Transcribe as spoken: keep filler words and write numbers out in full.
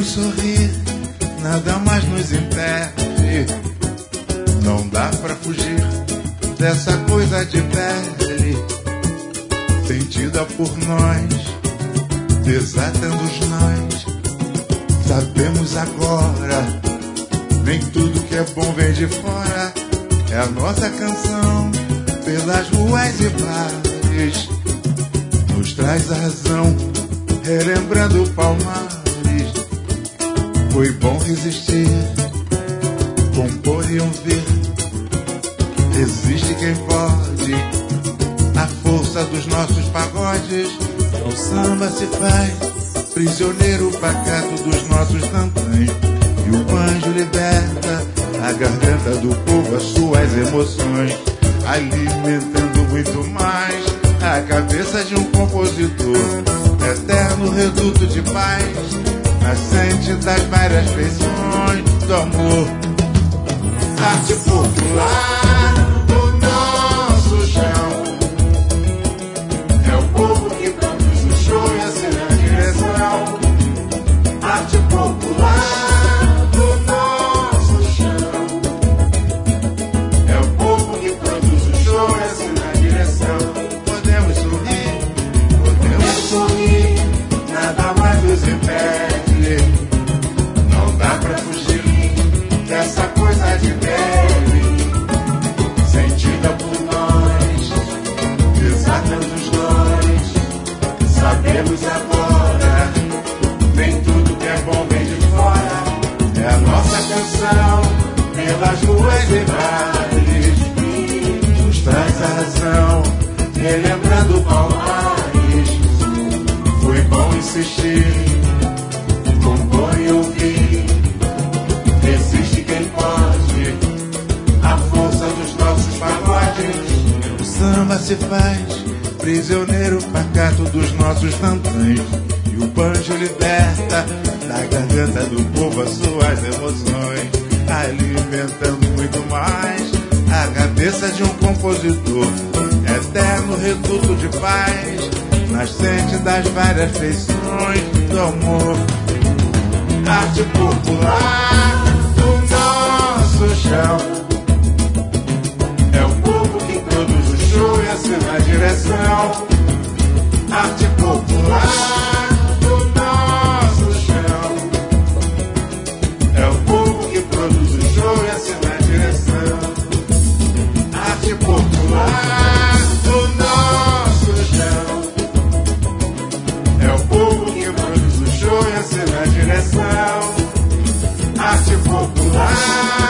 sorrir, nada mais nos impede. Não dá pra fugir dessa coisa de pele, sentida por nós, desatando os nós. Sabemos agora, nem tudo que é bom vem de fora. É a nossa canção pelas ruas e bares, nos traz a razão, relembrando Palmares. Foi bom resistir, compor e ouvir. Resiste quem pode, a força dos nossos pagodes. O samba se faz prisioneiro pacato dos nossos tantãs. E o banjo liberta a garganta do povo, as suas emoções, alimentando muito mais a cabeça de um compositor. Eterno reduto de paz, nascente das várias feições do amor. Arte popular do nosso chão, é o povo que produz o show e assina a direção. Arte popular do nosso chão, é o povo que produz o show e assina a direção. Podemos sorrir, podemos sorrir, nada mais nos impede. Não dá pra fugir dessa coisa de pele, sentida por nós, desatando os nós. Sabemos agora, nem tudo que é bom vem de fora. É a nossa canção pelas ruas e bares, nos traz a razão, relembrando Palmares. Foi bom insistir, compor e ouvir. Resiste quem pode, a força dos nossos pagodes. O samba se faz prisioneiro pacato dos nossos tantãs. E o banjo liberta da garganta do povo as suas emoções, alimentando muito mais a cabeça de um compositor. Eterno reduto de paz, nascente das várias feições do amor. Arte popular do nosso chão, é o povo que produz o show e assina a direção. Arte popular do nosso chão, é o povo que produz o show e assina a direção. Arte popular do nosso chão, é o povo que produz o show e assina a direção. Arte popular.